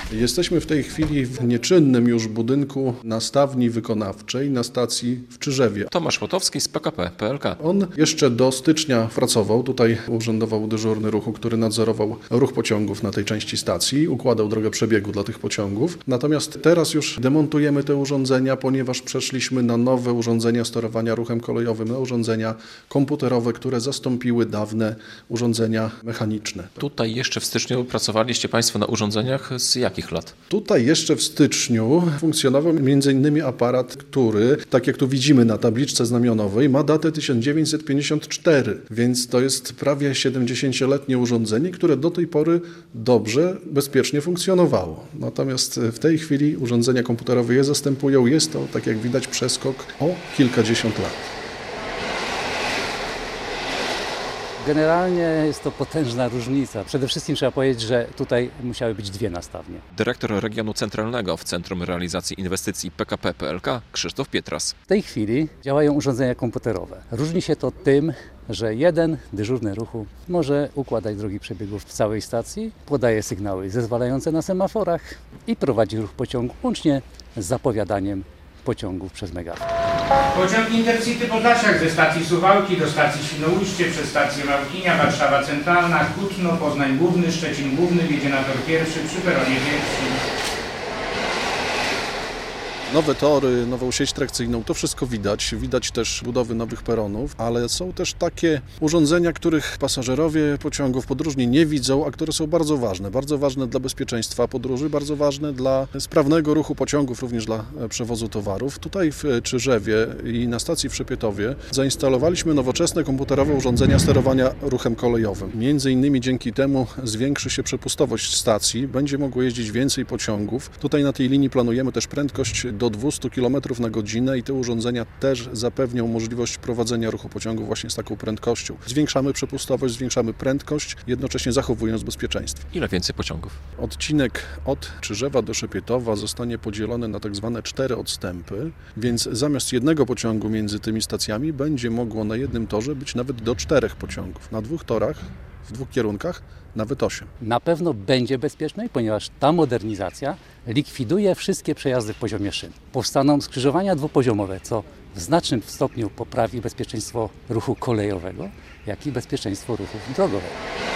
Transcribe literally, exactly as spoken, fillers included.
Jesteśmy w tej chwili w nieczynnym już budynku nastawni wykonawczej na stacji w Czyżewie. Tomasz Łotowski z P K P kropka P L K. On jeszcze do stycznia pracował. Tutaj urzędował dyżurny ruchu, który nadzorował ruch pociągów na tej części stacji, układał drogę przebiegu dla tych pociągów. Natomiast teraz już demontujemy te urządzenia, ponieważ przeszliśmy na nowe urządzenia sterowania ruchem kolejowym, na urządzenia komputerowe, które zastąpiły dawne urządzenia mechaniczne. Tutaj jeszcze w styczniu pracowaliście Państwo na urządzeniach z jakich lat? Tutaj jeszcze w styczniu funkcjonował między innymi aparat, który, tak jak tu widzimy na tabliczce znamionowej, ma datę tysiąc dziewięćset pięćdziesiąt cztery, więc to jest prawie siedemdziesięcioletnie urządzenie, które do tej pory dobrze, bezpiecznie funkcjonowało. Natomiast w tej chwili urządzenia komputerowe je zastępują. Jest to, tak jak widać, przeskok o kilkadziesiąt lat. Generalnie jest to potężna różnica. Przede wszystkim trzeba powiedzieć, że tutaj musiały być dwie nastawnie. Dyrektor Regionu Centralnego w Centrum Realizacji Inwestycji P K P kropka P L K Krzysztof Pietras. W tej chwili działają urządzenia komputerowe. Różni się to tym, że jeden dyżurny ruchu może układać drogi przebiegów w całej stacji, podaje sygnały zezwalające na semaforach i prowadzi ruch pociągu łącznie z zapowiadaniem pociągów przez megafon. Pociąg Intercity Podlasiak ze stacji Suwałki do stacji Świnoujście, przez stację Małkinia, Warszawa Centralna, Kutno, Poznań Główny, Szczecin Główny wjedzie na tor pierwszy przy peronie pierwszym. Nowe tory, nową sieć trakcyjną, to wszystko widać. Widać też budowy nowych peronów, ale są też takie urządzenia, których pasażerowie pociągów podróżni nie widzą, a które są bardzo ważne. Bardzo ważne dla bezpieczeństwa podróży, bardzo ważne dla sprawnego ruchu pociągów, również dla przewozu towarów. Tutaj w Czyżewie i na stacji w Szepietowie zainstalowaliśmy nowoczesne komputerowe urządzenia sterowania ruchem kolejowym. Między innymi dzięki temu zwiększy się przepustowość stacji, będzie mogło jeździć więcej pociągów. Tutaj na tej linii planujemy też prędkość do dwieście kilometrów na godzinę i te urządzenia też zapewnią możliwość prowadzenia ruchu pociągu właśnie z taką prędkością. Zwiększamy przepustowość, zwiększamy prędkość, jednocześnie zachowując bezpieczeństwo. Ile więcej pociągów? Odcinek od Czyżewa do Szepietowa zostanie podzielony na tak zwane cztery odstępy, więc zamiast jednego pociągu między tymi stacjami będzie mogło na jednym torze być nawet do czterech pociągów. Na dwóch torach, w dwóch kierunkach nawet osiem. Na pewno będzie bezpiecznej, ponieważ ta modernizacja likwiduje wszystkie przejazdy w poziomie szyn. Powstaną skrzyżowania dwupoziomowe, co w znacznym stopniu poprawi bezpieczeństwo ruchu kolejowego, jak i bezpieczeństwo ruchu drogowego.